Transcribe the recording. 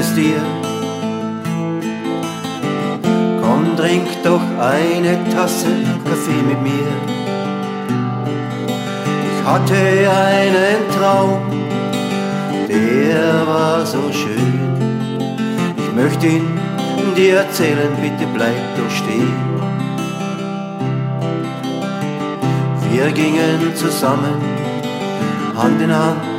es dir? Komm, trink doch eine Tasse Kaffee mit mir. Ich hatte einen Traum, der war so schön. Ich möchte ihn dir erzählen, bitte bleib doch stehen. Wir gingen zusammen, Hand in Hand,